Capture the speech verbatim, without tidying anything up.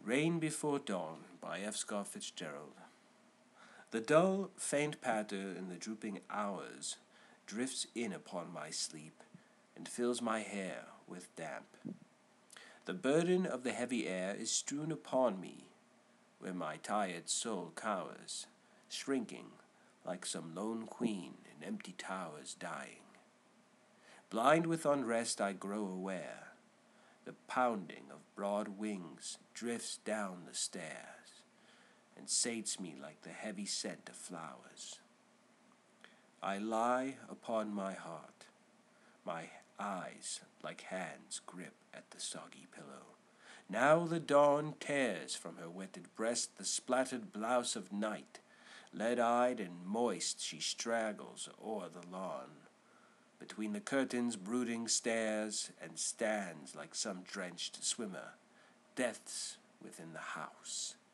Rain Before Dawn by F. Scott Fitzgerald. The dull, faint patter in the drooping hours drifts in upon my sleep and fills my hair with damp. The burden of the heavy air is strewn upon me, where my tired soul cowers, shrinking like some lone queen in empty towers dying. Blind with unrest I grow aware. The pounding of broad wings drifts down the stairs and sates me like the heavy scent of flowers. I lie upon my heart, my eyes like hands grip at the soggy pillow. Now the dawn tears from her wetted breast the splattered blouse of night. Lead-eyed and moist she straggles o'er the lawn. Between the curtains brooding stares and stands like some drenched swimmer, death's within the house.